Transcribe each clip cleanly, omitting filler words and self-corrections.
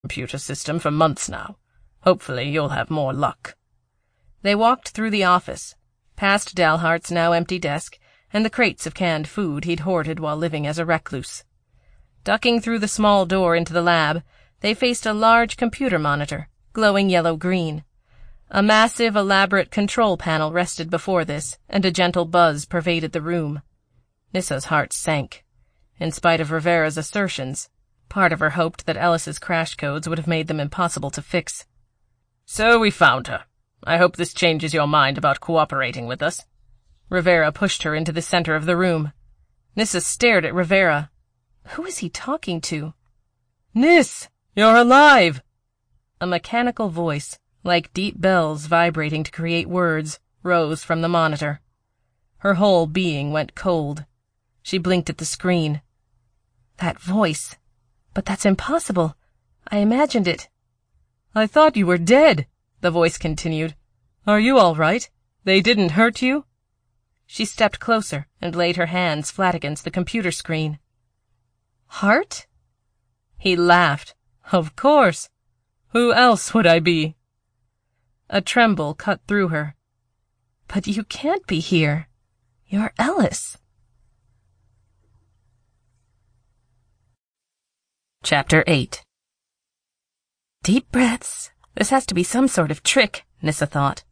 computer system for months now. Hopefully you'll have more luck." They walked through the office, past Dalhart's now empty desk and the crates of canned food he'd hoarded while living as a recluse. Ducking through the small door into the lab, they faced a large computer monitor, glowing yellow-green. A massive, elaborate control panel rested before this, and a gentle buzz pervaded the room. Nissa's heart sank. In spite of Rivera's assertions, part of her hoped that Ellis's crash codes would have made them impossible to fix. "So we found her. I hope this changes your mind about cooperating with us." Rivera pushed her into the center of the room. Nissa stared at Rivera. Who is he talking to? "Nis, you're alive!" A mechanical voice, like deep bells vibrating to create words, rose from the monitor. Her whole being went cold. She blinked at the screen. That voice. But that's impossible. I imagined it. "I thought you were dead," the voice continued. "Are you all right? They didn't hurt you?" She stepped closer and laid her hands flat against the computer screen. "Hart?" He laughed. "Of course. Who else would I be?" A tremble cut through her. "But you can't be here. You're Ellis." Chapter 8. Deep breaths. This has to be some sort of trick, Nissa thought.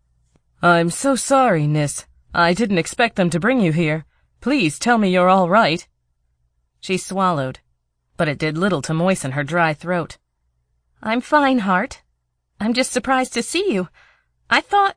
"I'm so sorry, Nis. I didn't expect them to bring you here. Please tell me you're all right." She swallowed, but it did little to moisten her dry throat. "I'm fine, Hart. I'm just surprised to see you. I thought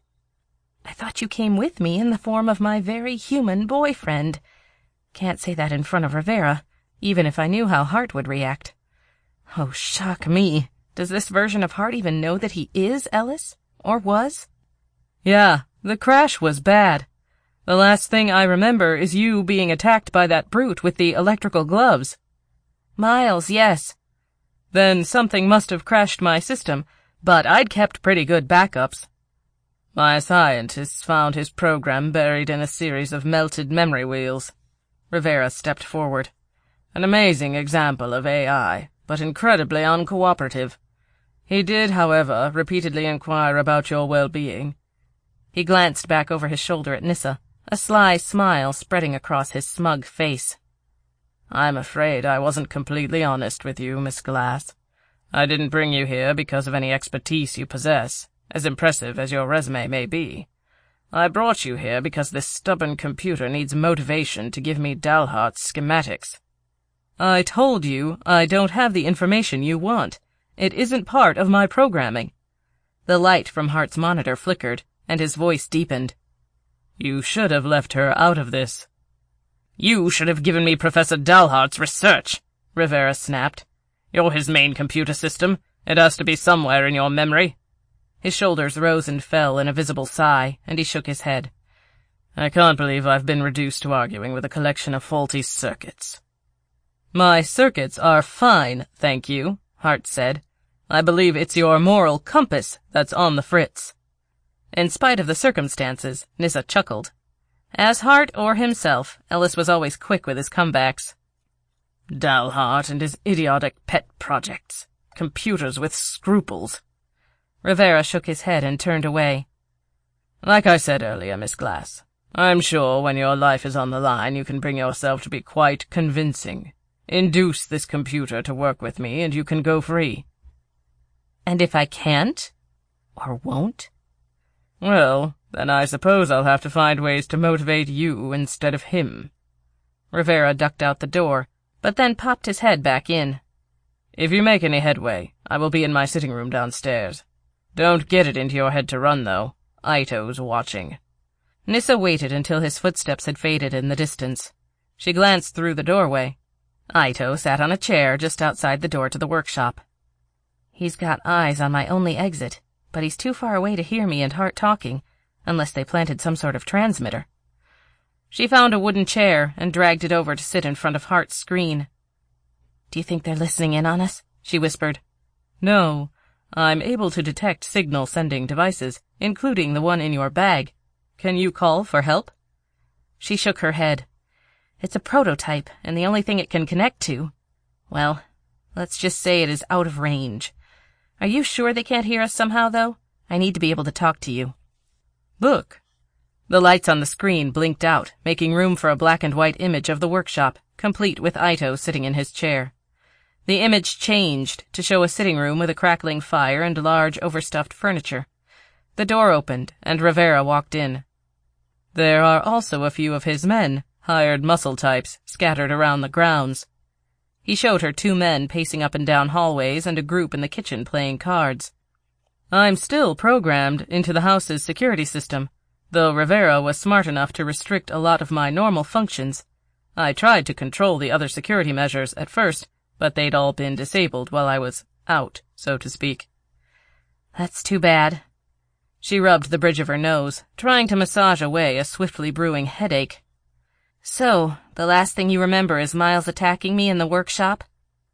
you came with me in the form of my very human boyfriend. Can't say that in front of Rivera, even if I knew how Hart would react. Oh, shock me. Does this version of Hart even know that he is Ellis? Or was?" "Yeah, the crash was bad. The last thing I remember is you being attacked by that brute with the electrical gloves." "Miles, yes." "Then something must have crashed my system, but I'd kept pretty good backups. My scientists found his program buried in a series of melted memory wheels." Rivera stepped forward. "An amazing example of AI, but incredibly uncooperative. He did, however, repeatedly inquire about your well-being." He glanced back over his shoulder at Nissa, a sly smile spreading across his smug face. "I'm afraid I wasn't completely honest with you, Miss Glass. I didn't bring you here because of any expertise you possess, as impressive as your resume may be. I brought you here because this stubborn computer needs motivation to give me Dalhart's schematics." "I told you I don't have the information you want. It isn't part of my programming." The light from Hart's monitor flickered, and his voice deepened. "You should have left her out of this." "You should have given me Professor Dalhart's research," Rivera snapped. "You're his main computer system. It has to be somewhere in your memory." His shoulders rose and fell in a visible sigh, and he shook his head. "I can't believe I've been reduced to arguing with a collection of faulty circuits." "My circuits are fine, thank you," Hart said. "I believe it's your moral compass that's on the fritz." In spite of the circumstances, Nissa chuckled. As Hart or himself, Ellis was always quick with his comebacks. Dalhart and his idiotic pet projects. Computers with scruples. Rivera shook his head and turned away. "Like I said earlier, Miss Glass, I'm sure when your life is on the line you can bring yourself to be quite convincing. Induce this computer to work with me and you can go free." "And if I can't? Or won't?" "Well, then I suppose I'll have to find ways to motivate you instead of him." Rivera ducked out the door, but then popped his head back in. "If you make any headway, I will be in my sitting room downstairs. Don't get it into your head to run, though. Ito's watching." Nissa waited until his footsteps had faded in the distance. She glanced through the doorway. Ito sat on a chair just outside the door to the workshop. "He's got eyes on my only exit, but he's too far away to hear me and Hart talking, unless they planted some sort of transmitter." She found a wooden chair and dragged it over to sit in front of Hart's screen. "Do you think they're listening in on us?" she whispered. "No. I'm able to detect signal-sending devices, including the one in your bag. Can you call for help?" She shook her head. "It's a prototype, and the only thing it can connect to, well, Let's just say it is out of range. Are you sure they can't hear us somehow, though? I need to be able to talk to you. Look. The lights on the screen blinked out, making room for a black and white image of the workshop, complete with Ito sitting in his chair. The image changed to show a sitting room with a crackling fire and large overstuffed furniture. The door opened, and Rivera walked in. There are also a few of his men, hired muscle types, scattered around the grounds. He showed her 2 men pacing up and down hallways and a group in the kitchen playing cards. I'm still programmed into the house's security system, though Rivera was smart enough to restrict a lot of my normal functions. I tried to control the other security measures at first, but they'd all been disabled while I was out, so to speak. That's too bad. She rubbed the bridge of her nose, trying to massage away a swiftly brewing headache. So, the last thing you remember is Miles attacking me in the workshop?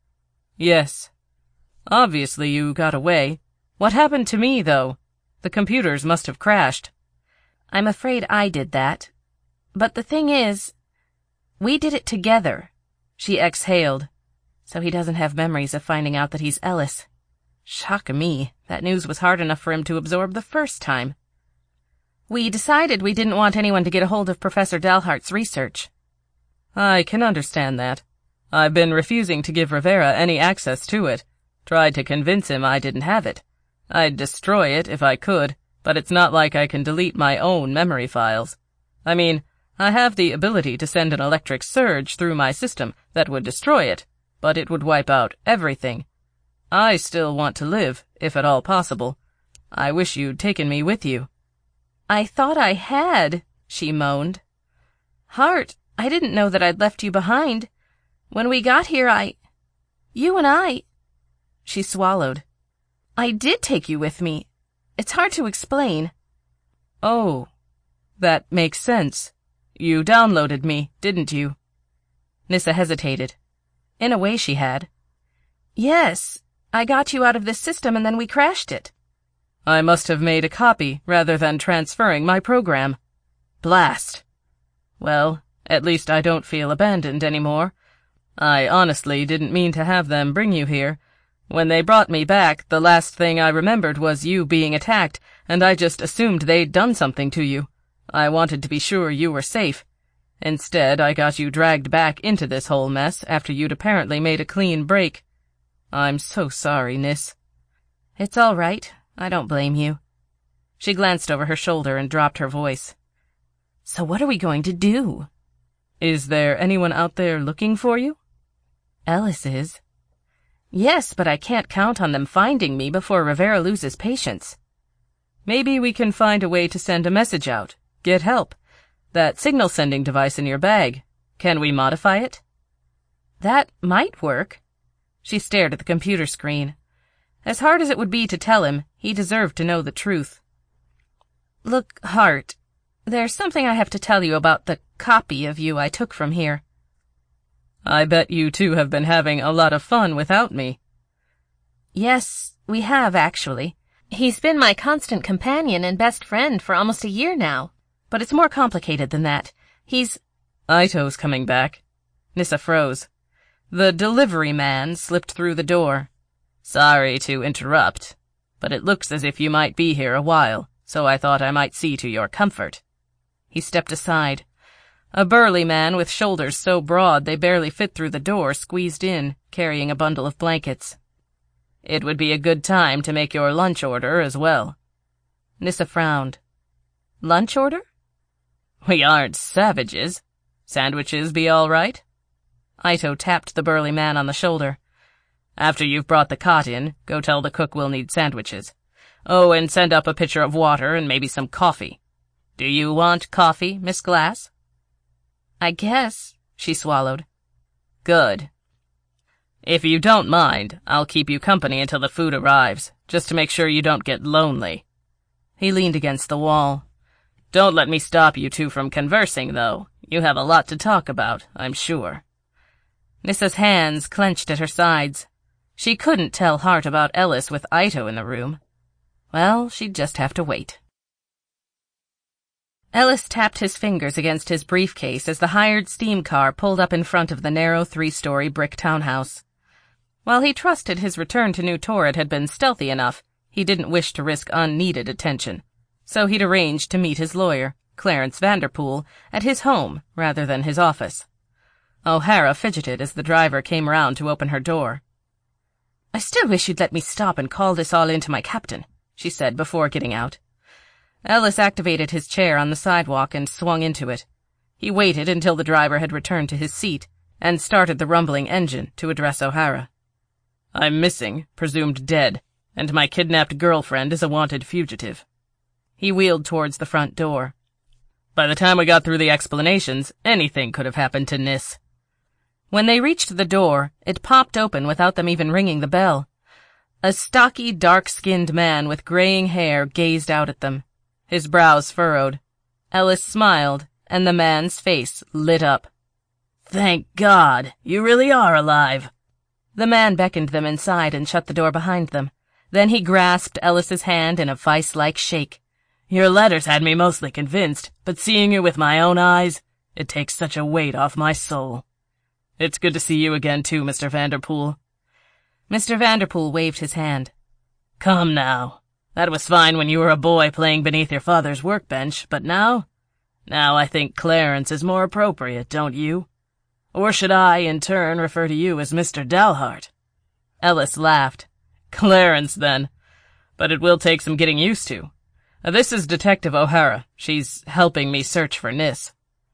Yes. Obviously you got away. What happened to me, though? The computers must have crashed. I'm afraid I did that. But the thing is, we did it together. She exhaled. So he doesn't have memories of finding out that he's Ellis. Shock me, that news was hard enough for him to absorb the first time. We decided we didn't want anyone to get a hold of Professor Dalhart's research. I can understand that. I've been refusing to give Rivera any access to it. Tried to convince him I didn't have it. I'd destroy it if I could, but it's not like I can delete my own memory files. I mean, I have the ability to send an electric surge through my system that would destroy it, but it would wipe out everything. I still want to live, if at all possible. I wish you'd taken me with you. I thought I had, she moaned. Hart, I didn't know that I'd left you behind. When we got here, you and I... She swallowed. I did take you with me. It's hard to explain. Oh, that makes sense. You downloaded me, didn't you? Nyssa hesitated. In a way she had. Yes, I got you out of this system and then we crashed it. I must have made a copy rather than transferring my program. Blast. Well, at least I don't feel abandoned anymore. I honestly didn't mean to have them bring you here. When they brought me back, the last thing I remembered was you being attacked, and I just assumed they'd done something to you. I wanted to be sure you were safe. Instead, I got you dragged back into this whole mess after you'd apparently made a clean break. I'm so sorry, Nis. It's all right. I don't blame you. She glanced over her shoulder and dropped her voice. So what are we going to do? Is there anyone out there looking for you? Ellis is. Yes, but I can't count on them finding me before Rivera loses patience. Maybe we can find a way to send a message out. Get help. That signal-sending device in your bag. Can we modify it? That might work. She stared at the computer screen. As hard as it would be to tell him, he deserved to know the truth. Look, Hart, there's something I have to tell you about the copy of you I took from here. I bet you two have been having a lot of fun without me. Yes, we have, actually. He's been my constant companion and best friend for almost a year now. But it's more complicated than that. Ito's coming back. Nyssa froze. The delivery man slipped through the door. Sorry to interrupt, but it looks as if you might be here a while, so I thought I might see to your comfort. He stepped aside. A burly man with shoulders so broad they barely fit through the door squeezed in, carrying a bundle of blankets. It would be a good time to make your lunch order as well. Nyssa frowned. Lunch order? We aren't savages. Sandwiches be all right? Ito tapped the burly man on the shoulder. After you've brought the cot in, go tell the cook we'll need sandwiches. Oh, and send up a pitcher of water and maybe some coffee. Do you want coffee, Miss Glass? I guess, she swallowed. Good. If you don't mind, I'll keep you company until the food arrives, just to make sure you don't get lonely. He leaned against the wall. Don't let me stop you two from conversing, though. You have a lot to talk about, I'm sure. Nyssa's hands clenched at her sides. She couldn't tell Hart about Ellis with Ito in the room. Well, she'd just have to wait. Ellis tapped his fingers against his briefcase as the hired steam car pulled up in front of the narrow 3-story brick townhouse. While he trusted his return to New Torrid had been stealthy enough, he didn't wish to risk unneeded attention, so he'd arranged to meet his lawyer, Clarence Vanderpool, at his home rather than his office. O'Hara fidgeted as the driver came around to open her door. "I still wish you'd let me stop and call this all in to my captain," she said before getting out. Ellis activated his chair on the sidewalk and swung into it. He waited until the driver had returned to his seat and started the rumbling engine to address O'Hara. "I'm missing, presumed dead, and my kidnapped girlfriend is a wanted fugitive." He wheeled towards the front door. "By the time we got through the explanations, anything could have happened to Nis." When they reached the door, it popped open without them even ringing the bell. A stocky, dark-skinned man with graying hair gazed out at them. His brows furrowed. Ellis smiled, and the man's face lit up. "Thank God, you really are alive." The man beckoned them inside and shut the door behind them. Then he grasped Ellis's hand in a vice-like shake. "Your letters had me mostly convinced, but seeing you with my own eyes, it takes such a weight off my soul. It's good to see you again, too, Mr. Vanderpool." Mr. Vanderpool waved his hand. "Come now. That was fine when you were a boy playing beneath your father's workbench, but now I think Clarence is more appropriate, don't you? Or should I, in turn, refer to you as Mr. Dalhart?" Ellis laughed. "Clarence, then. But it will take some getting used to. This is Detective O'Hara. She's helping me search for Nis."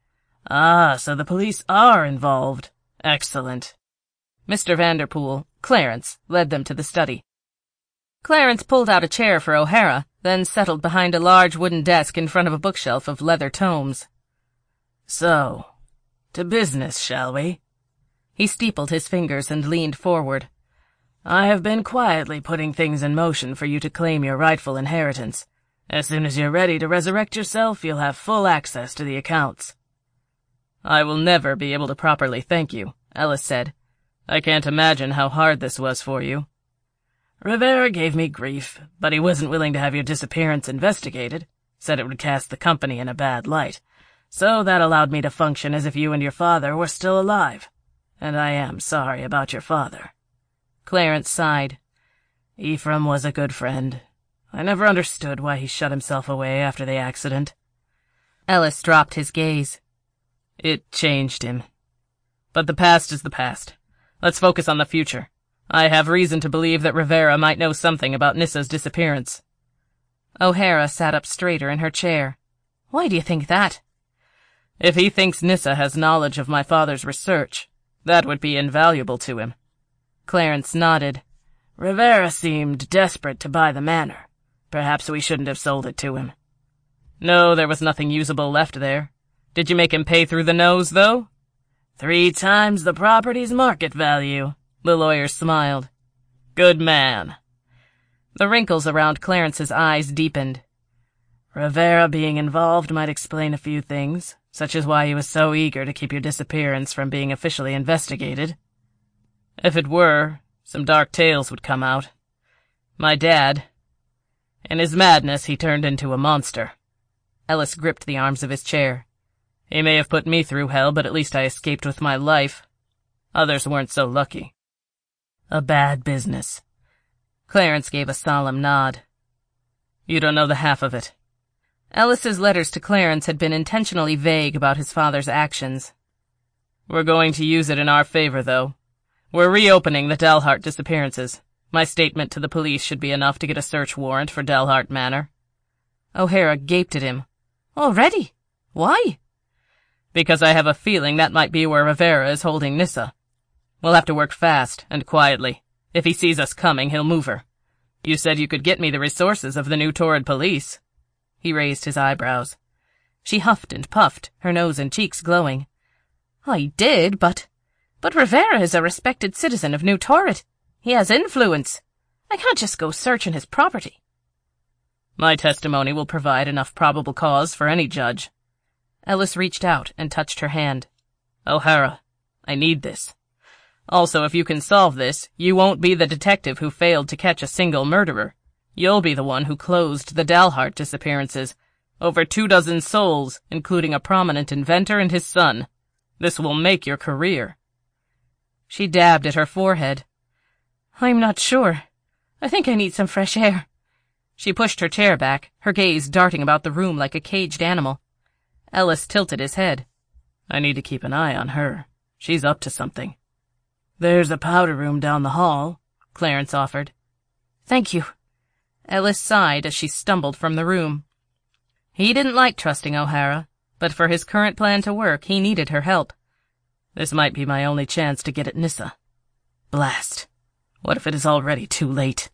"Ah, so the police are involved. Excellent." Mr. Vanderpool, Clarence, led them to the study. Clarence pulled out a chair for O'Hara, then settled behind a large wooden desk in front of a bookshelf of leather tomes. "So, to business, shall we?" He steepled his fingers and leaned forward. "I have been quietly putting things in motion for you to claim your rightful inheritance. As soon as you're ready to resurrect yourself, you'll have full access to the accounts." "I will never be able to properly thank you," Ellis said. "I can't imagine how hard this was for you." "Rivera gave me grief, but he wasn't willing to have your disappearance investigated. Said it would cast the company in a bad light. So that allowed me to function as if you and your father were still alive. And I am sorry about your father." Clarence sighed. "Ephraim was a good friend. I never understood why he shut himself away after the accident." Ellis dropped his gaze. "It changed him. But the past is the past. Let's focus on the future. I have reason to believe that Rivera might know something about Nissa's disappearance." O'Hara sat up straighter in her chair. "Why do you think that?" "If he thinks Nissa has knowledge of my father's research, that would be invaluable to him." Clarence nodded. "Rivera seemed desperate to buy the manor. Perhaps we shouldn't have sold it to him." "No, there was nothing usable left there. Did you make him pay through the nose, though?" 3 times the property's market value," the lawyer smiled. "Good man." The wrinkles around Clarence's eyes deepened. "Rivera being involved might explain a few things, such as why he was so eager to keep your disappearance from being officially investigated." "If it were, some dark tales would come out. My dad, in his madness, he turned into a monster." Ellis gripped the arms of his chair. "He may have put me through hell, but at least I escaped with my life. Others weren't so lucky." "A bad business." Clarence gave a solemn nod. "You don't know the half of it." Ellis's letters to Clarence had been intentionally vague about his father's actions. "We're going to use it in our favor, though. We're reopening the Dalhart disappearances. My statement to the police should be enough to get a search warrant for Dalhart Manor." O'Hara gaped at him. "Already? Why?" "Because I have a feeling that might be where Rivera is holding Nissa. We'll have to work fast and quietly. If he sees us coming, he'll move her. You said you could get me the resources of the New Torrid police." He raised his eyebrows. She huffed and puffed, her nose and cheeks glowing. "I did, but Rivera is a respected citizen of New Torrid. He has influence. I can't just go searching his property." "My testimony will provide enough probable cause for any judge." Ellis reached out and touched her hand. "O'Hara, I need this. Also, if you can solve this, you won't be the detective who failed to catch a single murderer. You'll be the one who closed the Dalhart disappearances. Over 24 souls, including a prominent inventor and his son. This will make your career." She dabbed at her forehead. I'm not sure. I think I need some fresh air. She pushed her chair back, her gaze darting about the room like a caged animal. Ellis tilted his head. I need to keep an eye on her. She's up to something. There's a powder room down the hall, Clarence offered. Thank you. Ellis sighed as she stumbled from the room. He didn't like trusting O'Hara, but for his current plan to work, he needed her help. This might be my only chance to get at Nyssa. Blast. What if it is already too late?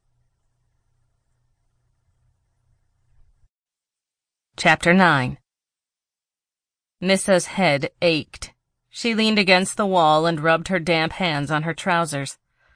Chapter 9. Nyssa's head ached. She leaned against the wall and rubbed her damp hands on her trousers.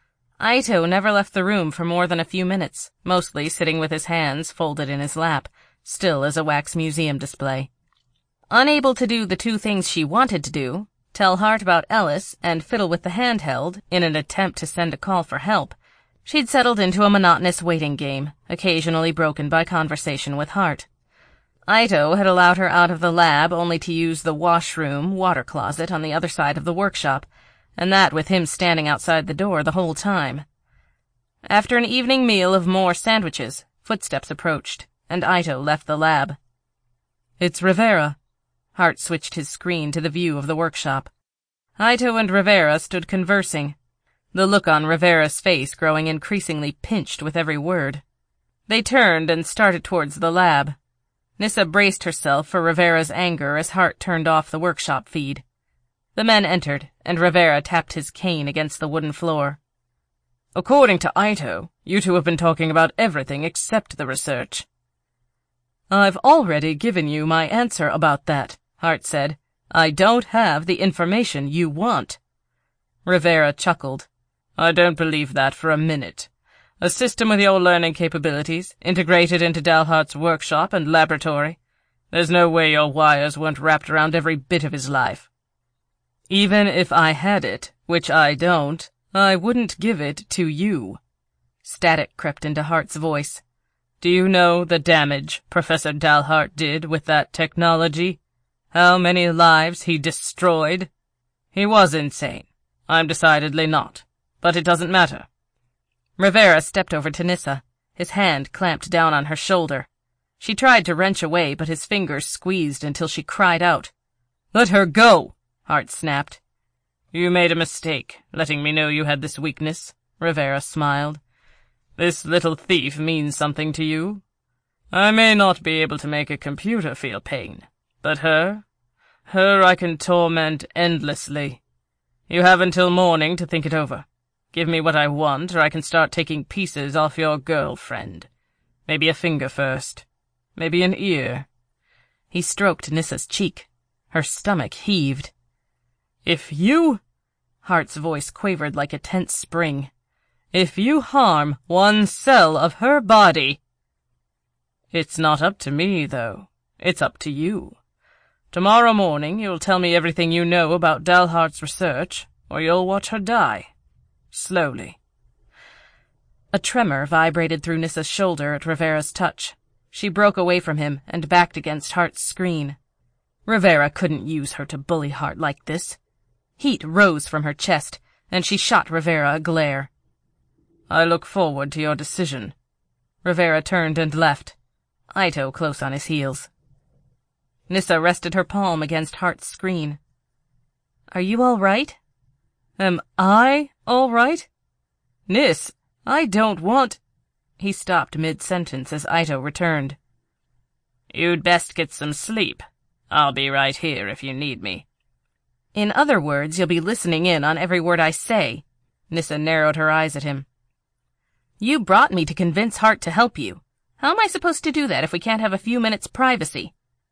Ito never left the room for more than a few minutes, mostly sitting with his hands folded in his lap, still as a wax museum display. Unable to do the two things she wanted to do, tell Hart about Ellis and fiddle with the handheld in an attempt to send a call for help, she'd settled into a monotonous waiting game, occasionally broken by conversation with Hart. Ito had allowed her out of the lab only to use the washroom water closet on the other side of the workshop, and that with him standing outside the door the whole time. After an evening meal of more sandwiches, footsteps approached, and Ito left the lab. It's Rivera. Hart switched his screen to the view of the workshop. Ito and Rivera stood conversing, the look on Rivera's face growing increasingly pinched with every word. They turned and started towards the lab. Nyssa braced herself for Rivera's anger as Hart turned off the workshop feed. The men entered, and Rivera tapped his cane against the wooden floor. According to Ito, you two have been talking about everything except the research. I've already given you my answer about that, Hart said. I don't have the information you want. Rivera chuckled. I don't believe that for a minute. A system with your learning capabilities, integrated into Dalhart's workshop and laboratory. There's no way your wires weren't wrapped around every bit of his life. Even if I had it, which I don't, I wouldn't give it to you. Static crept into Hart's voice. Do you know the damage Professor Dalhart did with that technology? How many lives he destroyed? He was insane. I'm decidedly not. But it doesn't matter. Rivera stepped over to Nyssa, his hand clamped down on her shoulder. She tried to wrench away, but his fingers squeezed until she cried out. Let her go, Hart snapped. You made a mistake, letting me know you had this weakness, Rivera smiled. This little thief means something to you. I may not be able to make a computer feel pain, but her I can torment endlessly. You have until morning to think it over. Give me what I want, or I can start taking pieces off your girlfriend. Maybe a finger first. Maybe an ear. He stroked Nyssa's cheek. Her stomach heaved. If you... Hart's voice quavered like a tense spring. If you harm one cell of her body... It's not up to me, though. It's up to you. Tomorrow morning you'll tell me everything you know about Dalhart's research, or you'll watch her die. Slowly. A tremor vibrated through Nyssa's shoulder at Rivera's touch. She broke away from him and backed against Hart's screen. Rivera couldn't use her to bully Hart like this. Heat rose from her chest, and she shot Rivera a glare. I look forward to your decision. Rivera turned and left, Ito close on his heels. Nyssa rested her palm against Hart's screen. Are you all right? Am I all right? Nyss, I don't want... He stopped mid-sentence as Ito returned. You'd best get some sleep. I'll be right here if you need me. In other words, you'll be listening in on every word I say. Nyssa narrowed her eyes at him. You brought me to convince Hart to help you. How am I supposed to do that if we can't have a few minutes' privacy?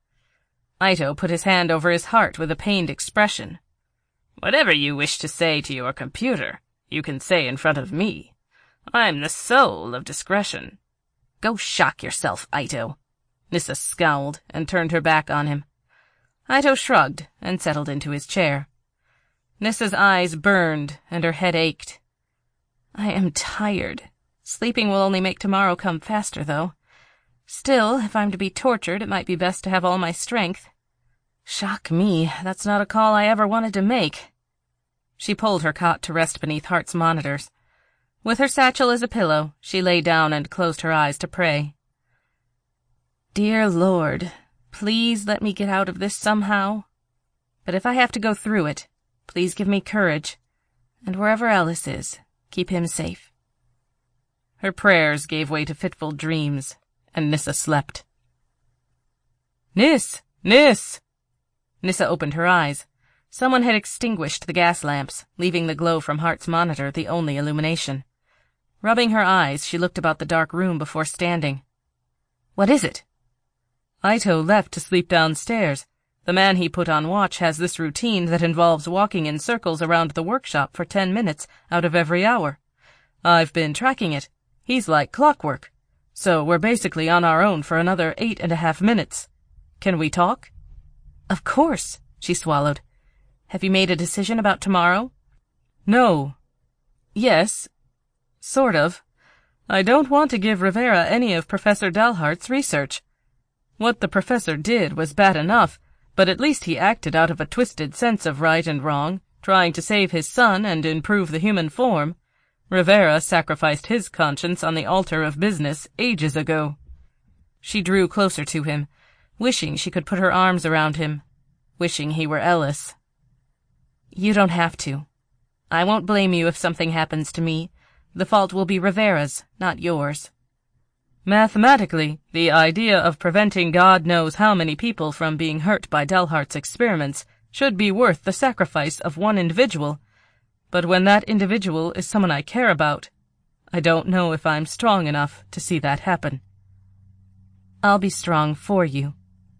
Ito put his hand over his heart with a pained expression. Whatever you wish to say to your computer, you can say in front of me. I'm the soul of discretion. Go shock yourself, Ito. Nyssa scowled and turned her back on him. Ito shrugged and settled into his chair. Nyssa's eyes burned and her head ached. I am tired. Sleeping will only make tomorrow come faster, though. Still, if I'm to be tortured, it might be best to have all my strength. Shock me, that's not a call I ever wanted to make. She pulled her cot to rest beneath Hart's monitors. With her satchel as a pillow, she lay down and closed her eyes to pray. Dear Lord, please let me get out of this somehow. But if I have to go through it, please give me courage, and wherever Ellis is, keep him safe. Her prayers gave way to fitful dreams, and Nyssa slept. Nis! Nis! Nyssa opened her eyes. Someone had extinguished the gas lamps, leaving the glow from Hart's monitor the only illumination. Rubbing her eyes, she looked about the dark room before standing. What is it? Ito left to sleep downstairs. The man he put on watch has this routine that involves walking in circles around the workshop for 10 minutes out of every hour. I've been tracking it. He's like clockwork. So we're basically on our own for another 8.5 minutes. Can we talk? Of course, she swallowed. Have you made a decision about tomorrow? No. Yes. Sort of. I don't want to give Rivera any of Professor Dalhart's research. What the professor did was bad enough, but at least he acted out of a twisted sense of right and wrong, trying to save his son and improve the human form. Rivera sacrificed his conscience on the altar of business ages ago. She drew closer to him, wishing she could put her arms around him, wishing he were Ellis. You don't have to. I won't blame you if something happens to me. The fault will be Rivera's, not yours. Mathematically, the idea of preventing God knows how many people from being hurt by Dalhart's experiments should be worth the sacrifice of one individual. But when that individual is someone I care about, I don't know if I'm strong enough to see that happen. I'll be strong for you.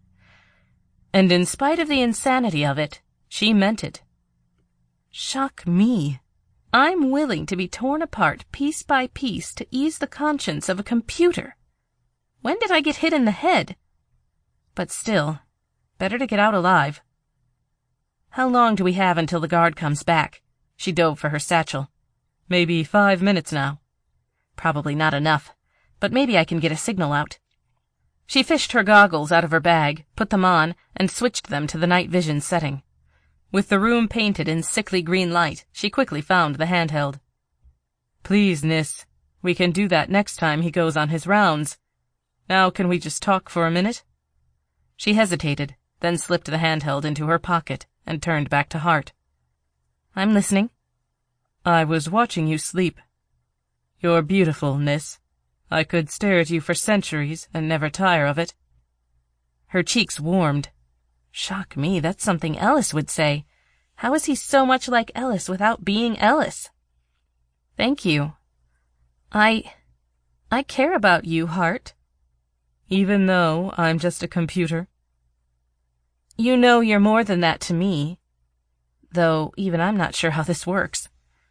And in spite of the insanity of it, she meant it. Shock me. I'm willing to be torn apart piece by piece to ease the conscience of a computer. When did I get hit in the head? But still, better to get out alive. How long do we have until the guard comes back? She dove for her satchel. Maybe 5 minutes now. Probably not enough, but maybe I can get a signal out. She fished her goggles out of her bag, put them on, and switched them to the night vision setting. With the room painted in sickly green light, she quickly found the handheld. Please, Nis, we can do that next time he goes on his rounds. Now can we just talk for a minute? She hesitated, then slipped the handheld into her pocket and turned back to Hart. I'm listening. I was watching you sleep. You're beautiful, Nis. I could stare at you for centuries and never tire of it. Her cheeks warmed. Shock me, that's something Ellis would say. How is he so much like Ellis without being Ellis? Thank you. I care about you, Hart. Even though I'm just a computer? You know you're more than that to me. Though even I'm not sure how this works.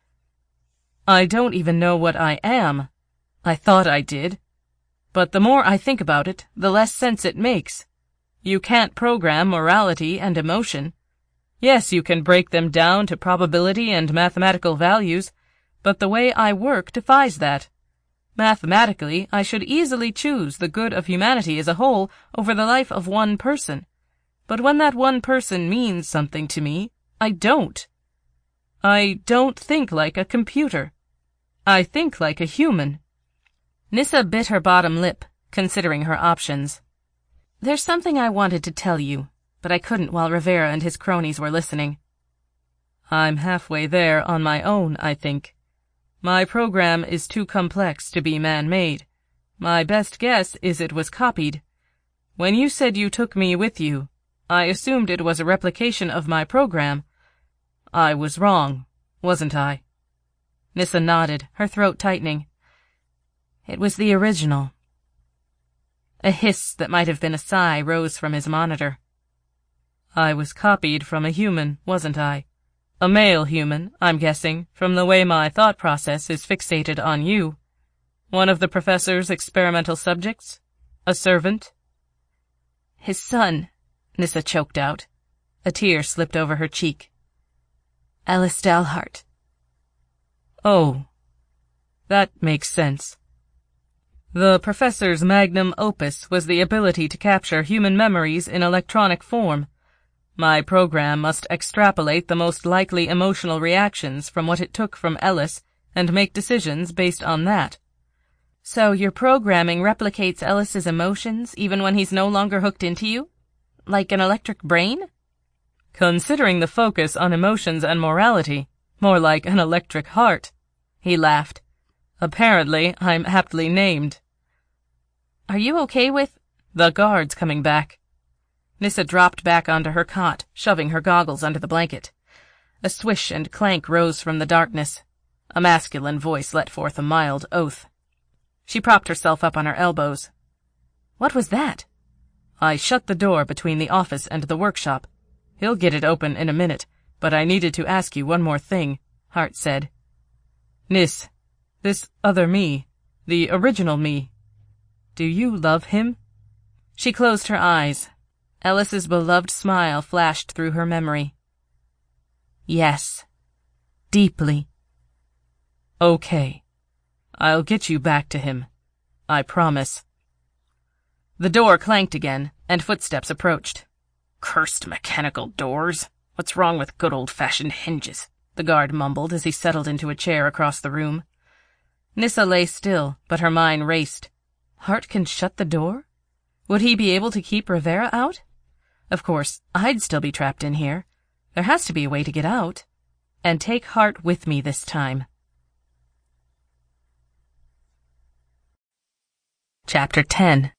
I don't even know what I am. I thought I did. But the more I think about it, the less sense it makes. You can't program morality and emotion. Yes, you can break them down to probability and mathematical values, but the way I work defies that. Mathematically, I should easily choose the good of humanity as a whole over the life of one person. But when that one person means something to me, I don't. I don't think like a computer. I think like a human. Nyssa bit her bottom lip, considering her options. There's something I wanted to tell you, but I couldn't while Rivera and his cronies were listening. I'm halfway there on my own, I think. My program is too complex to be man-made. My best guess is it was copied. When you said you took me with you, I assumed it was a replication of my program. I was wrong, wasn't I? Nyssa nodded, her throat tightening. It was the original. A hiss that might have been a sigh rose from his monitor. I was copied from a human, wasn't I? A male human, I'm guessing, from the way my thought process is fixated on you. One of the professor's experimental subjects? A servant? His son, Nyssa choked out. A tear slipped over her cheek. Ellis Dalhart. Oh, that makes sense. The professor's magnum opus was the ability to capture human memories in electronic form. My program must extrapolate the most likely emotional reactions from what it took from Ellis and make decisions based on that. So your programming replicates Ellis's emotions even when he's no longer hooked into you? Like an electric brain? Considering the focus on emotions and morality, more like an electric heart. He laughed. Apparently, I'm aptly named. Are you okay with the guards coming back? Nyssa dropped back onto her cot, shoving her goggles under the blanket. A swish and clank rose from the darkness. A masculine voice let forth a mild oath. She propped herself up on her elbows. What was that? I shut the door between the office and the workshop. He'll get it open in a minute, but I needed to ask you one more thing, Hart said. Nis, this other me, the original me, do you love him? She closed her eyes. Ellis's beloved smile flashed through her memory. Yes. Deeply. Okay. I'll get you back to him. I promise. The door clanked again, and footsteps approached. Cursed mechanical doors. What's wrong with good old-fashioned hinges? The guard mumbled as he settled into a chair across the room. Nyssa lay still, but her mind raced. Hart can shut the door? Would he be able to keep Rivera out? Of course, I'd still be trapped in here. There has to be a way to get out. And take Hart with me this time. Chapter 10.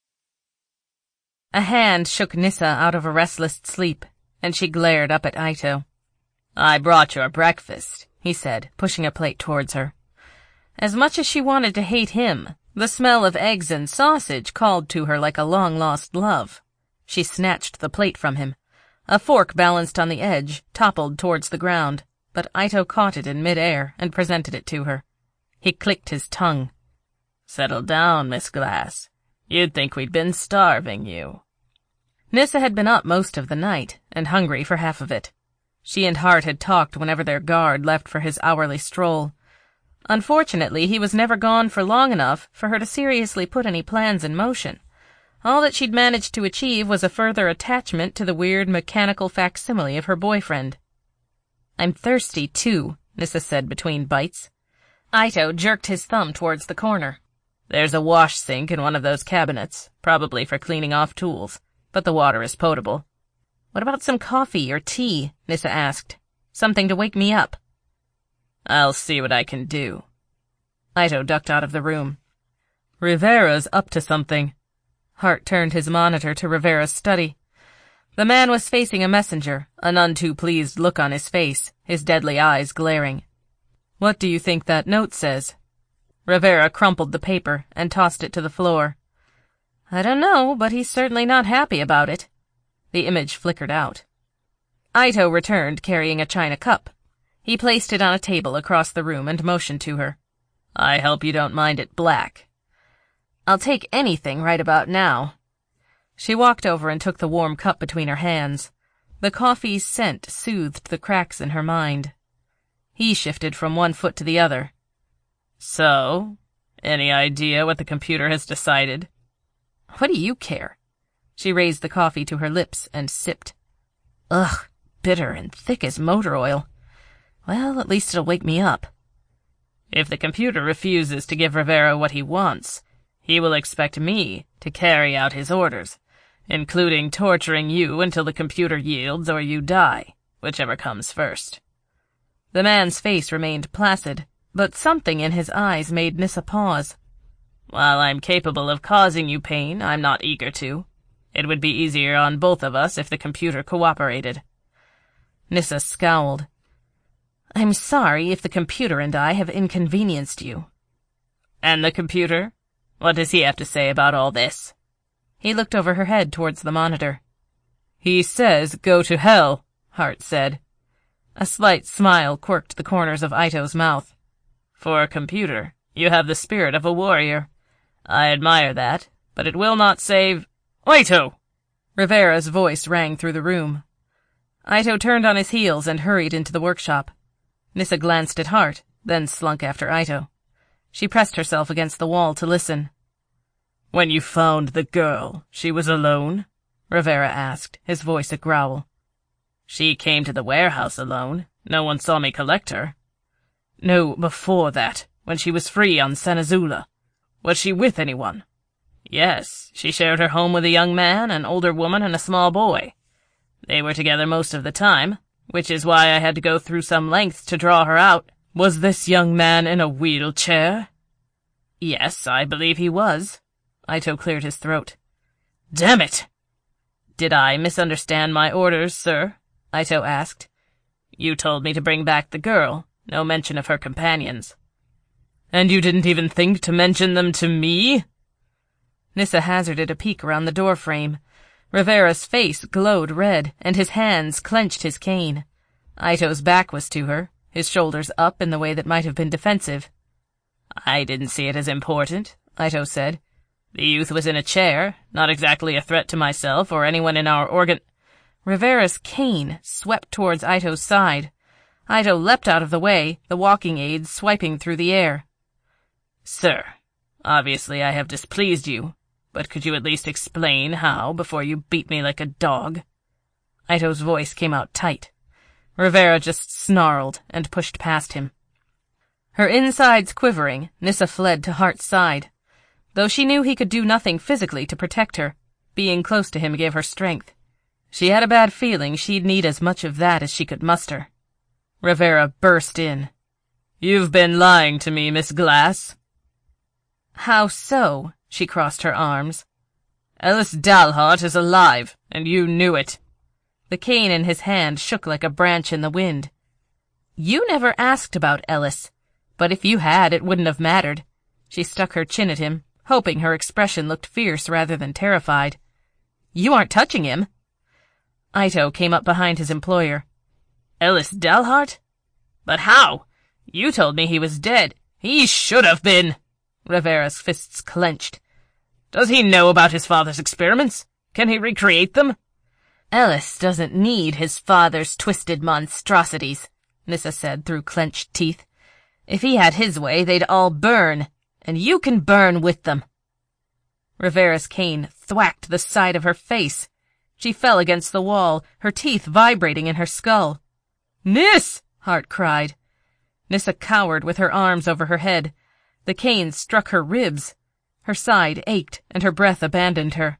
A hand shook Nyssa out of a restless sleep, and she glared up at Ito. I brought your breakfast, he said, pushing a plate towards her. As much as she wanted to hate him, the smell of eggs and sausage called to her like a long-lost love. She snatched the plate from him. A fork balanced on the edge, toppled towards the ground, but Ito caught it in mid-air and presented it to her. He clicked his tongue. Settle down, Miss Glass. You'd think we'd been starving you. Nyssa had been up most of the night, and hungry for half of it. She and Hart had talked whenever their guard left for his hourly stroll. Unfortunately, he was never gone for long enough for her to seriously put any plans in motion. All that she'd managed to achieve was a further attachment to the weird mechanical facsimile of her boyfriend. I'm thirsty, too, Nyssa said between bites. Ito jerked his thumb towards the corner. There's a wash sink in one of those cabinets, probably for cleaning off tools, but the water is potable. What about some coffee or tea? Nyssa asked. Something to wake me up. I'll see what I can do. Ito ducked out of the room. Rivera's up to something. Hart turned his monitor to Rivera's study. The man was facing a messenger, a none too pleased look on his face, his deadly eyes glaring. What do you think that note says? Rivera crumpled the paper and tossed it to the floor. I don't know, but he's certainly not happy about it. The image flickered out. Ito returned carrying a china cup. He placed it on a table across the room and motioned to her. I hope you don't mind it black. I'll take anything right about now. She walked over and took the warm cup between her hands. The coffee's scent soothed the cracks in her mind. He shifted from one foot to the other. So, any idea what the computer has decided? What do you care? She raised the coffee to her lips and sipped. Ugh, bitter and thick as motor oil. Well, at least it'll wake me up. If the computer refuses to give Rivera what he wants, he will expect me to carry out his orders, including torturing you until the computer yields or you die, whichever comes first. The man's face remained placid, but something in his eyes made Nyssa pause. While I'm capable of causing you pain, I'm not eager to. It would be easier on both of us if the computer cooperated. Nyssa scowled. I'm sorry if the computer and I have inconvenienced you. And the computer? What does he have to say about all this? He looked over her head towards the monitor. He says go to hell, Hart said. A slight smile quirked the corners of Ito's mouth. For a computer, you have the spirit of a warrior. I admire that, but it will not save— Ito! Rivera's voice rang through the room. Ito turned on his heels and hurried into the workshop. Nyssa glanced at Hart, then slunk after Ito. She pressed herself against the wall to listen. When you found the girl, she was alone? Rivera asked, his voice a growl. She came to the warehouse alone. No one saw me collect her. No, before that, when she was free on Sanazula. Was she with anyone? Yes, she shared her home with a young man, an older woman, and a small boy. They were together most of the time, which is why I had to go through some lengths to draw her out. Was this young man in a wheelchair? Yes, I believe he was. Ito cleared his throat. Damn it! Did I misunderstand my orders, sir? Ito asked. You told me to bring back the girl, no mention of her companions. And you didn't even think to mention them to me? Nyssa hazarded a peek around the doorframe. Rivera's face glowed red, and his hands clenched his cane. Ito's back was to her, his shoulders up in the way that might have been defensive. I didn't see it as important, Ito said. The youth was in a chair, not exactly a threat to myself or anyone in our organ— Rivera's cane swept towards Ito's side. Ito leapt out of the way, the walking aid swiping through the air. Sir, obviously I have displeased you, but could you at least explain how before you beat me like a dog? Ito's voice came out tight. Rivera just snarled and pushed past him. Her insides quivering, Nyssa fled to Hart's side. Though she knew he could do nothing physically to protect her, being close to him gave her strength. She had a bad feeling she'd need as much of that as she could muster. Rivera burst in. You've been lying to me, Miss Glass. How so? She crossed her arms. Ellis Dalhart is alive, and you knew it. The cane in his hand shook like a branch in the wind. You never asked about Ellis, but if you had, it wouldn't have mattered. She stuck her chin at him, hoping her expression looked fierce rather than terrified. You aren't touching him. Ito came up behind his employer. Ellis Dalhart? But how? You told me he was dead. He should have been. Rivera's fists clenched. Does he know about his father's experiments? Can he recreate them? Ellis doesn't need his father's twisted monstrosities, Nyssa said through clenched teeth. If he had his way, they'd all burn, and you can burn with them. Rivera's cane thwacked the side of her face. She fell against the wall, her teeth vibrating in her skull. Nyss! Hart cried. Nyssa cowered with her arms over her head. The cane struck her ribs. Her side ached, and her breath abandoned her.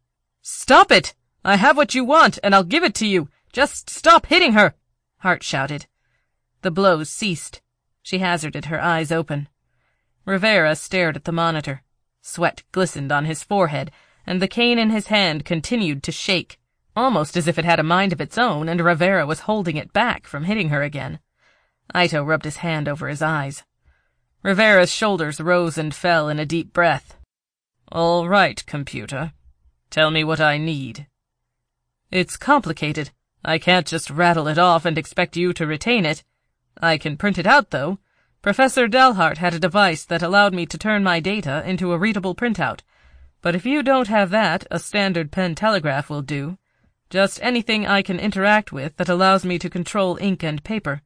Stop it! I have what you want, and I'll give it to you. Just stop hitting her! Hart shouted. The blows ceased. She hazarded her eyes open. Rivera stared at the monitor. Sweat glistened on his forehead, and the cane in his hand continued to shake, almost as if it had a mind of its own and Rivera was holding it back from hitting her again. Ito rubbed his hand over his eyes. Rivera's shoulders rose and fell in a deep breath. All right, computer. Tell me what I need. It's complicated. I can't just rattle it off and expect you to retain it. I can print it out, though. Professor Dalhart had a device that allowed me to turn my data into a readable printout. But if you don't have that, a standard pen telegraph will do. Just anything I can interact with that allows me to control ink and paper.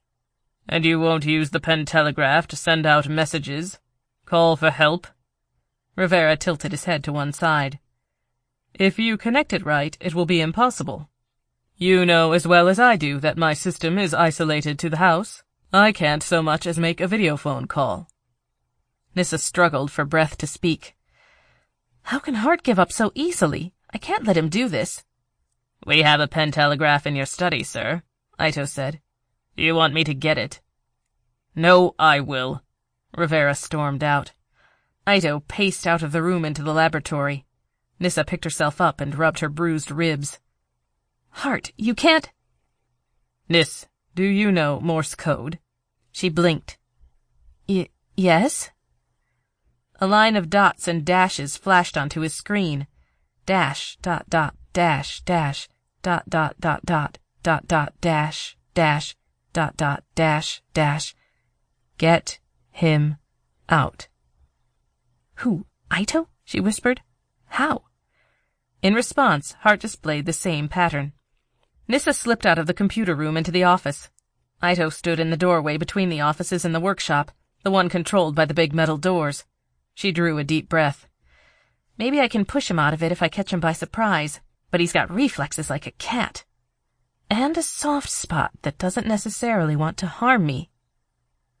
And you won't use the pen telegraph to send out messages? Call for help? Rivera tilted his head to one side. If you connect it right, it will be impossible. You know as well as I do that my system is isolated to the house. I can't so much as make a videophone call. Nyssa struggled for breath to speak. How can Hart give up so easily? I can't let him do this. We have a pen telegraph in your study, sir, Ito said. Do you want me to get it? No, I will. Rivera stormed out. Ito paced out of the room into the laboratory. Nyssa picked herself up and rubbed her bruised ribs. Hart, you can't— Nyss, do you know Morse code? She blinked. Yes? A line of dots and dashes flashed onto his screen. Dash, dot, dot, dash, dash, dot, dot, dot, dot, dot, dot, dash, dash, dot, dot, dash, dash. Get him out. Who, Ito? She whispered. How? In response, Hart displayed the same pattern. Nyssa slipped out of the computer room into the office. Ito stood in the doorway between the offices and the workshop, the one controlled by the big metal doors. She drew a deep breath. Maybe I can push him out of it if I catch him by surprise, but he's got reflexes like a cat. And a soft spot that doesn't necessarily want to harm me.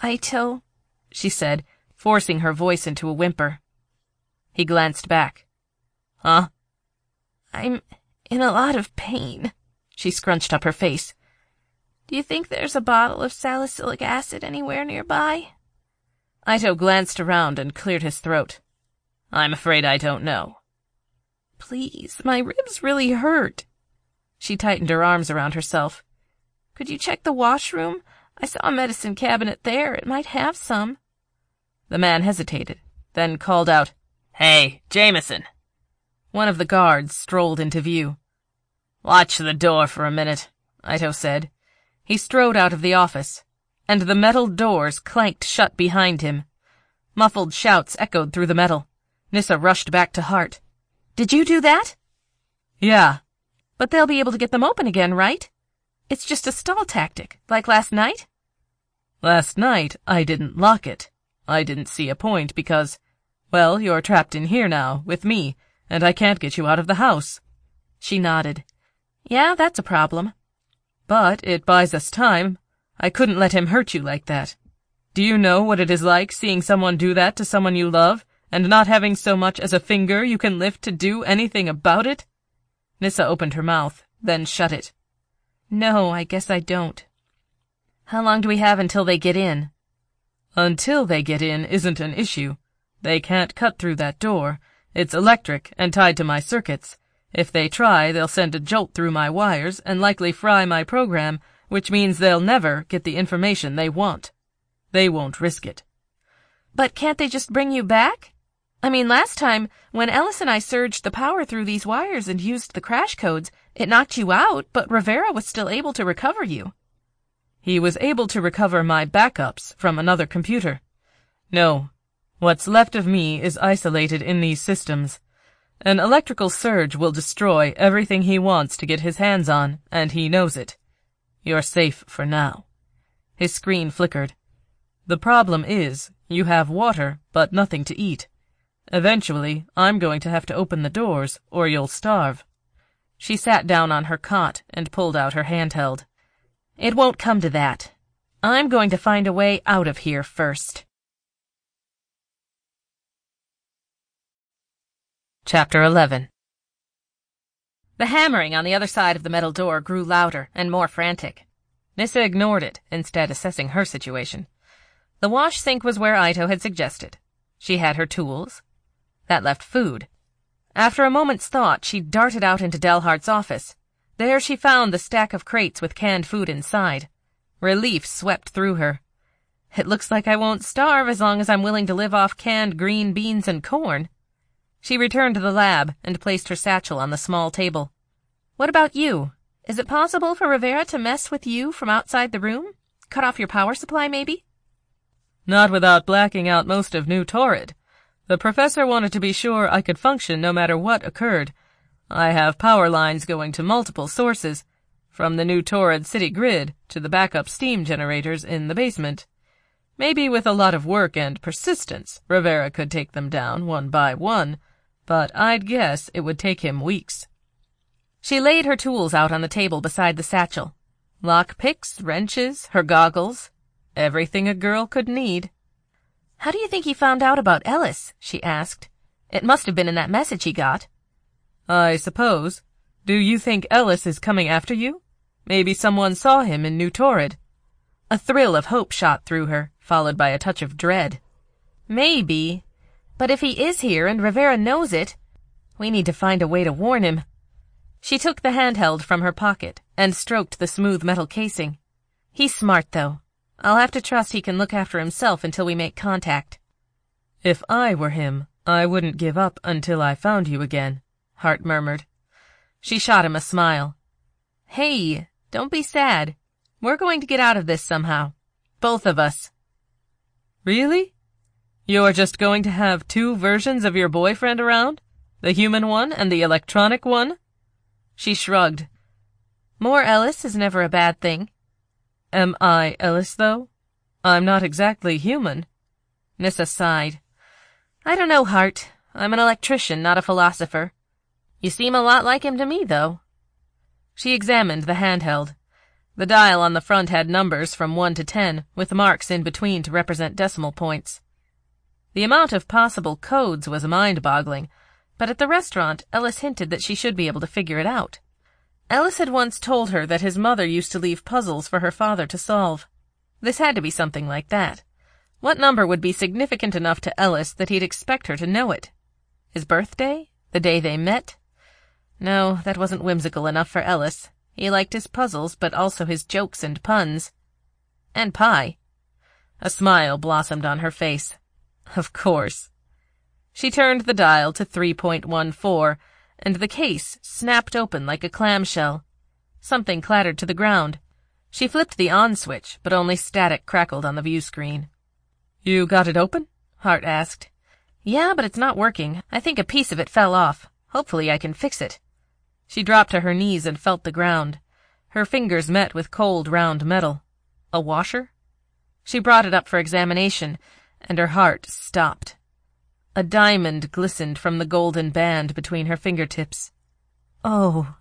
Ito, she said, forcing her voice into a whimper. He glanced back. Huh? I'm in a lot of pain. She scrunched up her face. Do you think there's a bottle of salicylic acid anywhere nearby? Ito glanced around and cleared his throat. I'm afraid I don't know. Please, my ribs really hurt. She tightened her arms around herself. Could you check the washroom? I saw a medicine cabinet there. It might have some. The man hesitated, then called out, Hey, Jameson! One of the guards strolled into view. Watch the door for a minute, Ito said. He strode out of the office, and the metal doors clanked shut behind him. Muffled shouts echoed through the metal. Nyssa rushed back to Hart. Did you do that? Yeah. But they'll be able to get them open again, right? It's just a stall tactic, like last night? Last night, I didn't lock it. I didn't see a point because, well, you're trapped in here now, with me, and I can't get you out of the house. She nodded. Yeah, that's a problem. But it buys us time. I couldn't let him hurt you like that. Do you know what it is like seeing someone do that to someone you love, and not having so much as a finger you can lift to do anything about it? Nyssa opened her mouth, then shut it. No, I guess I don't. How long do we have until they get in? Until they get in isn't an issue. They can't cut through that door. It's electric and tied to my circuits. If they try, they'll send a jolt through my wires and likely fry my program, which means they'll never get the information they want. They won't risk it. But can't they just bring you back? I mean, last time, when Ellis and I surged the power through these wires and used the crash codes, it knocked you out, but Rivera was still able to recover you. He was able to recover my backups from another computer. No, what's left of me is isolated in these systems. An electrical surge will destroy everything he wants to get his hands on, and he knows it. You're safe for now. His screen flickered. The problem is, you have water, but nothing to eat. Eventually, I'm going to have to open the doors, or you'll starve. She sat down on her cot and pulled out her handheld. It won't come to that. I'm going to find a way out of here first. Chapter 11. The hammering on the other side of the metal door grew louder and more frantic. Nyssa ignored it, instead assessing her situation. The wash sink was where Ito had suggested. She had her tools. That left food. After a moment's thought, she darted out into Delhart's office. There she found the stack of crates with canned food inside. Relief swept through her. It looks like I won't starve as long as I'm willing to live off canned green beans and corn. She returned to the lab and placed her satchel on the small table. What about you? Is it possible for Rivera to mess with you from outside the room? Cut off your power supply, maybe? Not without blacking out most of New Torrid. The professor wanted to be sure I could function no matter what occurred. I have power lines going to multiple sources, from the New Torrid city grid to the backup steam generators in the basement. Maybe with a lot of work and persistence, Rivera could take them down one by one, but I'd guess it would take him weeks. She laid her tools out on the table beside the satchel. Lockpicks, wrenches, her goggles, everything a girl could need. How do you think he found out about Ellis? She asked. It must have been in that message he got. I suppose. Do you think Ellis is coming after you? Maybe someone saw him in New Torrid. A thrill of hope shot through her, followed by a touch of dread. Maybe. But if he is here and Rivera knows it, we need to find a way to warn him. She took the handheld from her pocket and stroked the smooth metal casing. He's smart, though. I'll have to trust he can look after himself until we make contact. If I were him, I wouldn't give up until I found you again, Hart murmured. She shot him a smile. Hey, don't be sad. We're going to get out of this somehow. Both of us. Really? You're just going to have two versions of your boyfriend around? The human one and the electronic one? She shrugged. More Ellis is never a bad thing. Am I Ellis, though? I'm not exactly human. Nyssa sighed. I don't know, Hart. I'm an electrician, not a philosopher. You seem a lot like him to me, though. She examined the handheld. The dial on the front had numbers from 1 to 10, with marks in between to represent decimal points. The amount of possible codes was mind-boggling, but at the restaurant, Ellis hinted that she should be able to figure it out. Ellis had once told her that his mother used to leave puzzles for her father to solve. This had to be something like that. What number would be significant enough to Ellis that he'd expect her to know it? His birthday? The day they met? No, that wasn't whimsical enough for Ellis. He liked his puzzles, but also his jokes and puns. And pie. A smile blossomed on her face. Of course. She turned the dial to 3.14, and the case snapped open like a clamshell. Something clattered to the ground. She flipped the on switch, but only static crackled on the view screen. "You got it open?" Hart asked. "Yeah, but it's not working. I think a piece of it fell off. Hopefully I can fix it." She dropped to her knees and felt the ground. Her fingers met with cold, round metal. A washer? She brought it up for examination, and her heart stopped. A diamond glistened from the golden band between her fingertips. Oh,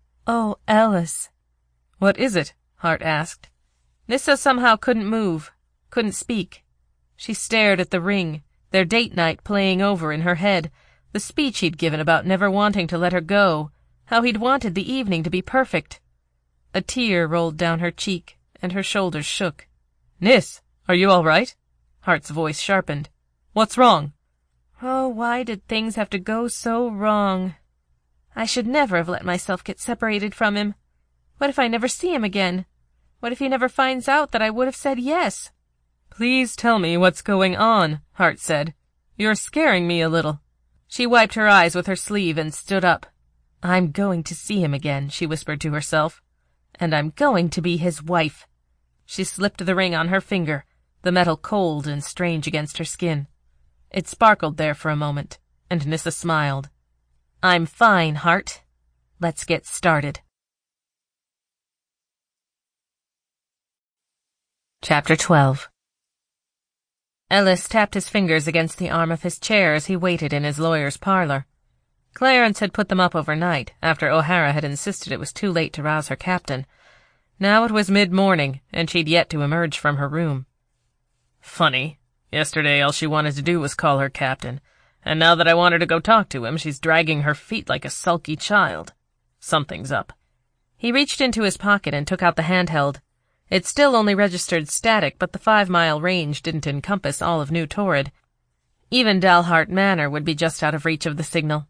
Ellis. "What is it?" Hart asked. Nyssa somehow couldn't move, couldn't speak. She stared at the ring, their date night playing over in her head, the speech he'd given about never wanting to let her go, how he'd wanted the evening to be perfect. A tear rolled down her cheek, and her shoulders shook. "Nis, are you all right?" Hart's voice sharpened. "What's wrong?" Oh, why did things have to go so wrong? I should never have let myself get separated from him. What if I never see him again? What if he never finds out that I would have said yes? "Please tell me what's going on," Hart said. "You're scaring me a little." She wiped her eyes with her sleeve and stood up. "I'm going to see him again," she whispered to herself. "And I'm going to be his wife." She slipped the ring on her finger, the metal cold and strange against her skin. It sparkled there for a moment, and Nyssa smiled. "I'm fine, Hart. Let's get started." Chapter 12. Ellis tapped his fingers against the arm of his chair as he waited in his lawyer's parlor. Clarence had put them up overnight, after O'Hara had insisted it was too late to rouse her captain. Now it was mid-morning, and she'd yet to emerge from her room. Funny. Yesterday all she wanted to do was call her captain, and now that I want her to go talk to him, she's dragging her feet like a sulky child. Something's up. He reached into his pocket and took out the handheld. It still only registered static, but the 5-mile range didn't encompass all of New Torrid. Even Dalhart Manor would be just out of reach of the signal.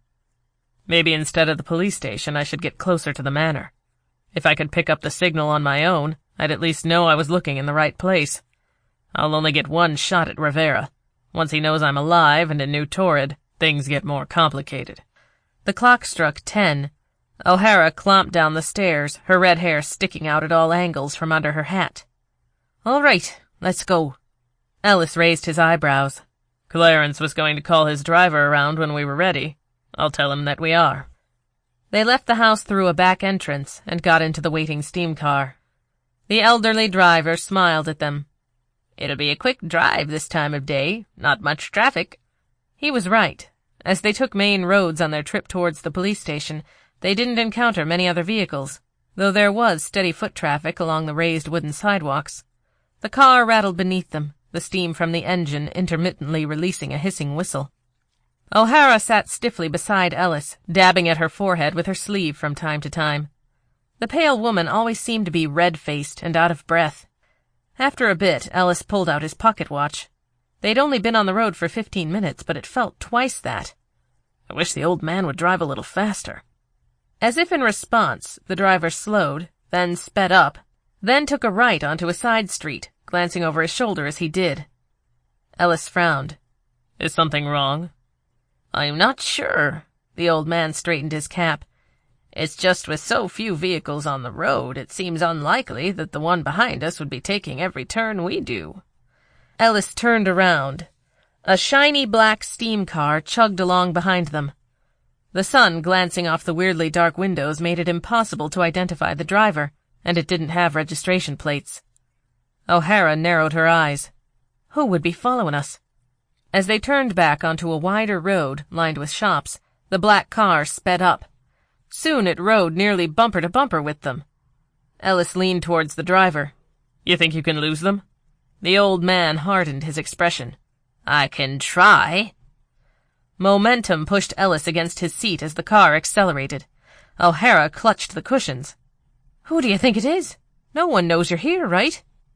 Maybe instead of the police station, I should get closer to the manor. If I could pick up the signal on my own, I'd at least know I was looking in the right place. I'll only get one shot at Rivera. Once he knows I'm alive and in New Torrid, things get more complicated. The clock struck 10. O'Hara clomped down the stairs, her red hair sticking out at all angles from under her hat. "All right, let's go." Ellis raised his eyebrows. "Clarence was going to call his driver around when we were ready. I'll tell him that we are." They left the house through a back entrance and got into the waiting steam car. The elderly driver smiled at them. "It'll be a quick drive this time of day, not much traffic." He was right. As they took main roads on their trip towards the police station, they didn't encounter many other vehicles, though there was steady foot traffic along the raised wooden sidewalks. The car rattled beneath them, the steam from the engine intermittently releasing a hissing whistle. O'Hara sat stiffly beside Ellis, dabbing at her forehead with her sleeve from time to time. The pale woman always seemed to be red-faced and out of breath. After a bit, Ellis pulled out his pocket watch. They'd only been on the road for 15 minutes, but it felt twice that. I wish the old man would drive a little faster. As if in response, the driver slowed, then sped up, then took a right onto a side street, glancing over his shoulder as he did. Ellis frowned. "Is something wrong?" "I'm not sure." The old man straightened his cap. "It's just with so few vehicles on the road, it seems unlikely that the one behind us would be taking every turn we do." Ellis turned around. A shiny black steam car chugged along behind them. The sun glancing off the weirdly dark windows made it impossible to identify the driver, and it didn't have registration plates. O'Hara narrowed her eyes. Who would be following us? As they turned back onto a wider road lined with shops, the black car sped up. Soon it rode nearly bumper to bumper with them. Ellis leaned towards the driver. You think you can lose them? The old man hardened his expression. I can try. Momentum pushed Ellis against his seat as the car accelerated. O'Hara clutched the cushions. Who do you think it is? No one knows you're here, right?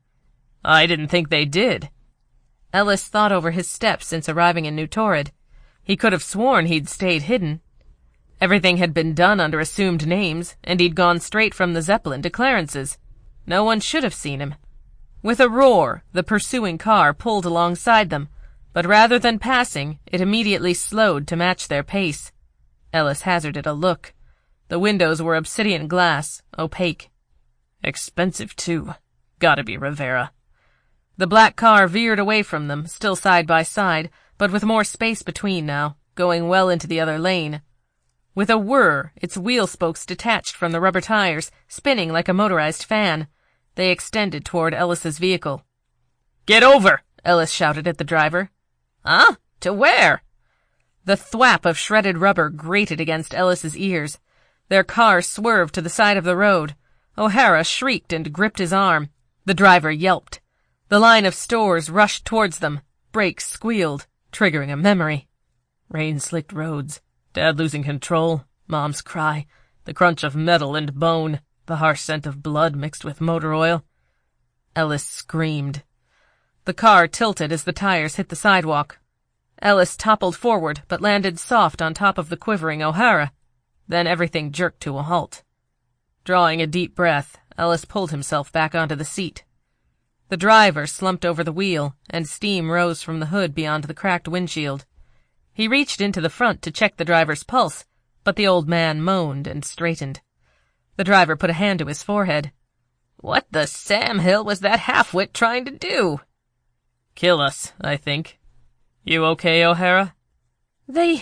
I didn't think they did. Ellis thought over his steps since arriving in New Torrid. He could have sworn he'd stayed hidden. Everything had been done under assumed names, and he'd gone straight from the Zeppelin to Clarence's. No one should have seen him. With a roar, the pursuing car pulled alongside them, but rather than passing, it immediately slowed to match their pace. Ellis hazarded a look. The windows were obsidian glass, opaque. Expensive, too. Gotta be Rivera. The black car veered away from them, still side by side, but with more space between now, going well into the other lane. With a whir, its wheel spokes detached from the rubber tires, spinning like a motorized fan. They extended toward Ellis's vehicle. Get over! Ellis shouted at the driver. Huh? To where? The thwap of shredded rubber grated against Ellis's ears. Their car swerved to the side of the road. O'Hara shrieked and gripped his arm. The driver yelped. The line of stores rushed towards them. Brakes squealed, triggering a memory. Rain-slicked roads. Dad losing control. Mom's cry. The crunch of metal and bone. The harsh scent of blood mixed with motor oil. Ellis screamed. The car tilted as the tires hit the sidewalk. Ellis toppled forward, but landed soft on top of the quivering O'Hara. Then everything jerked to a halt. Drawing a deep breath, Ellis pulled himself back onto the seat. The driver slumped over the wheel, and steam rose from the hood beyond the cracked windshield. He reached into the front to check the driver's pulse, but the old man moaned and straightened. The driver put a hand to his forehead. What the Sam Hill was that half-wit trying to do? Kill us, I think. You okay, O'Hara? They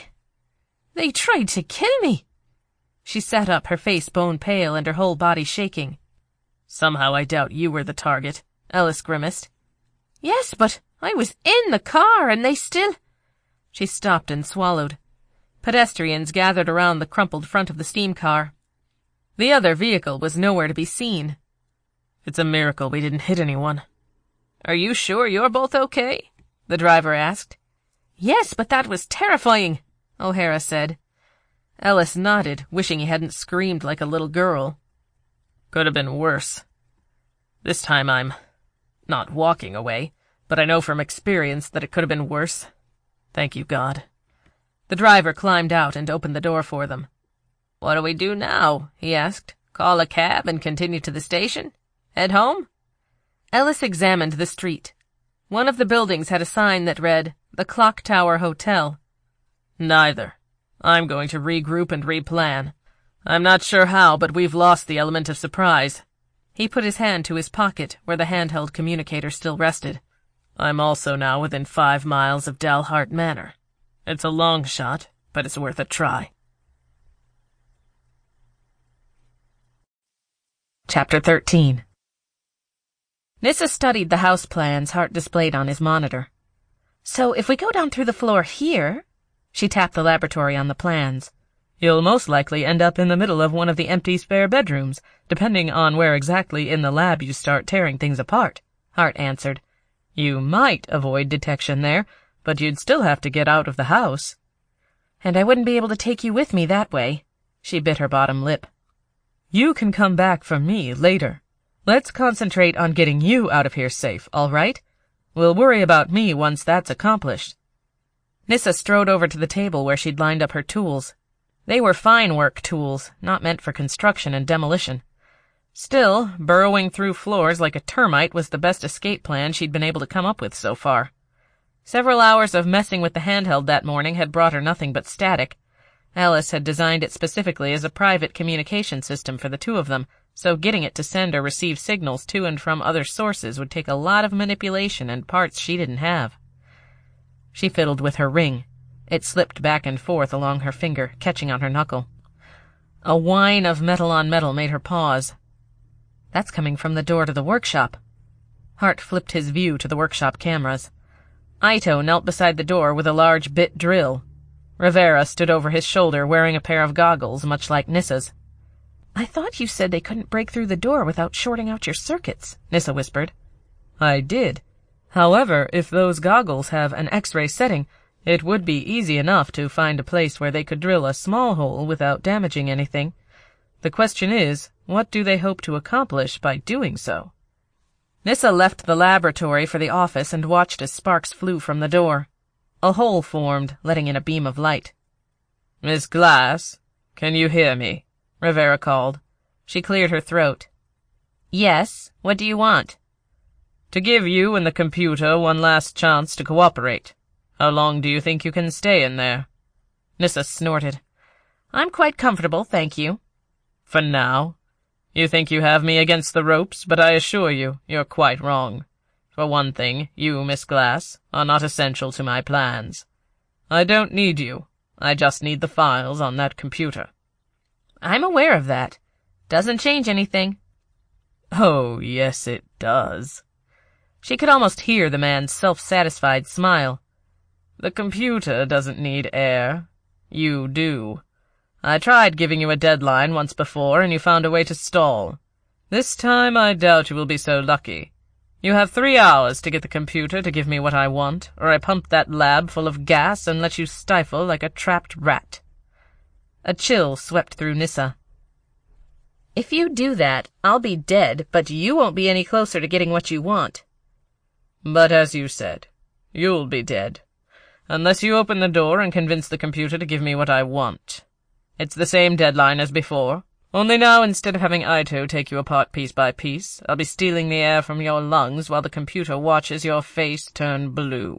tried to kill me. She sat up, her face bone-pale and her whole body shaking. Somehow I doubt you were the target, Ellis grimaced. Yes, but I was in the car and they still... She stopped and swallowed. Pedestrians gathered around the crumpled front of the steam car. The other vehicle was nowhere to be seen. It's a miracle we didn't hit anyone. Are you sure you're both okay? The driver asked. Yes, but that was terrifying, O'Hara said. Ellis nodded, wishing he hadn't screamed like a little girl. Could have been worse. This time I'm not walking away, but I know from experience that it could have been worse. Thank you, God. The driver climbed out and opened the door for them. What do we do now? He asked. Call a cab and continue to the station? Head home? Ellis examined the street. One of the buildings had a sign that read, The Clock Tower Hotel. Neither. I'm going to regroup and replan. I'm not sure how, but we've lost the element of surprise. He put his hand to his pocket, where the handheld communicator still rested. I'm also now within 5 miles of Dalhart Manor. It's a long shot, but it's worth a try. Chapter 13. Nyssa studied the house plans Hart displayed on his monitor. So if we go down through the floor here... She tapped the laboratory on the plans. You'll most likely end up in the middle of one of the empty spare bedrooms, depending on where exactly in the lab you start tearing things apart, Hart answered. You might avoid detection there, but you'd still have to get out of the house. And I wouldn't be able to take you with me that way. She bit her bottom lip. You can come back for me later. Let's concentrate on getting you out of here safe, all right? We'll worry about me once that's accomplished. Nyssa strode over to the table where she'd lined up her tools. They were fine work tools, not meant for construction and demolition. Still, burrowing through floors like a termite was the best escape plan she'd been able to come up with so far. Several hours of messing with the handheld that morning had brought her nothing but static. Alice had designed it specifically as a private communication system for the two of them, so getting it to send or receive signals to and from other sources would take a lot of manipulation and parts she didn't have. She fiddled with her ring. It slipped back and forth along her finger, catching on her knuckle. A whine of metal on metal made her pause. That's coming from the door to the workshop. Hart flipped his view to the workshop cameras. Ito knelt beside the door with a large bit drill. Rivera stood over his shoulder wearing a pair of goggles much like Nissa's. I thought you said they couldn't break through the door without shorting out your circuits, Nyssa whispered. I did. However, if those goggles have an X-ray setting, it would be easy enough to find a place where they could drill a small hole without damaging anything. The question is, what do they hope to accomplish by doing so? Nyssa left the laboratory for the office and watched as sparks flew from the door. A hole formed, letting in a beam of light. Miss Glass, can you hear me? Rivera called. She cleared her throat. Yes, what do you want? To give you and the computer one last chance to cooperate. How long do you think you can stay in there? Nyssa snorted. I'm quite comfortable, thank you. For now? You think you have me against the ropes, but I assure you, you're quite wrong. For one thing, you, Miss Glass, are not essential to my plans. I don't need you. I just need the files on that computer. I'm aware of that. Doesn't change anything. Oh, yes, it does. She could almost hear the man's self-satisfied smile. The computer doesn't need air. You do. I tried giving you a deadline once before, and you found a way to stall. This time I doubt you will be so lucky. You have 3 hours to get the computer to give me what I want, or I pump that lab full of gas and let you stifle like a trapped rat. A chill swept through Nyssa. If you do that, I'll be dead, but you won't be any closer to getting what you want. But as you said, you'll be dead. Unless you open the door and convince the computer to give me what I want. It's the same deadline as before, only now instead of having Ito take you apart piece by piece, I'll be stealing the air from your lungs while the computer watches your face turn blue.